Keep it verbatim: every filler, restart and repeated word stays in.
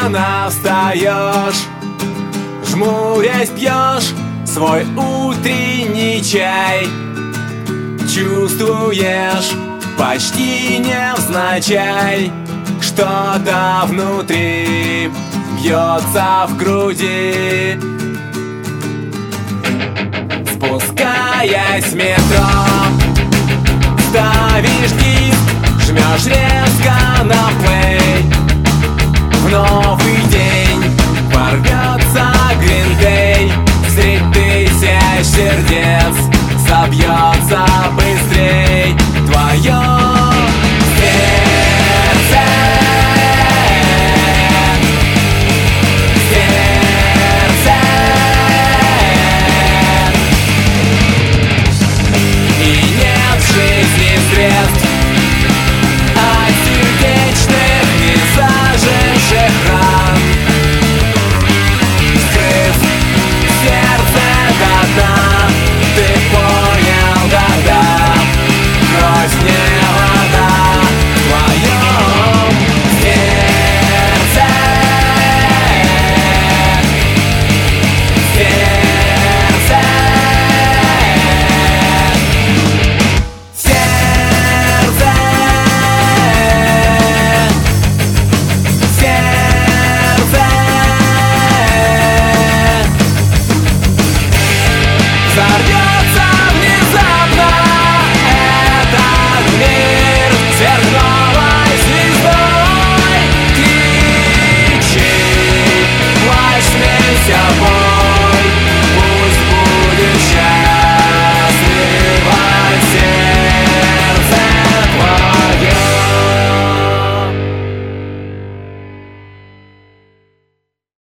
рано встаешь, жмурясь пьешь свой утренний чай. Чувствуешь почти невзначай, что-то внутри бьется в груди. Спускаясь в метро, ставишь диск, жмешь резко на плей.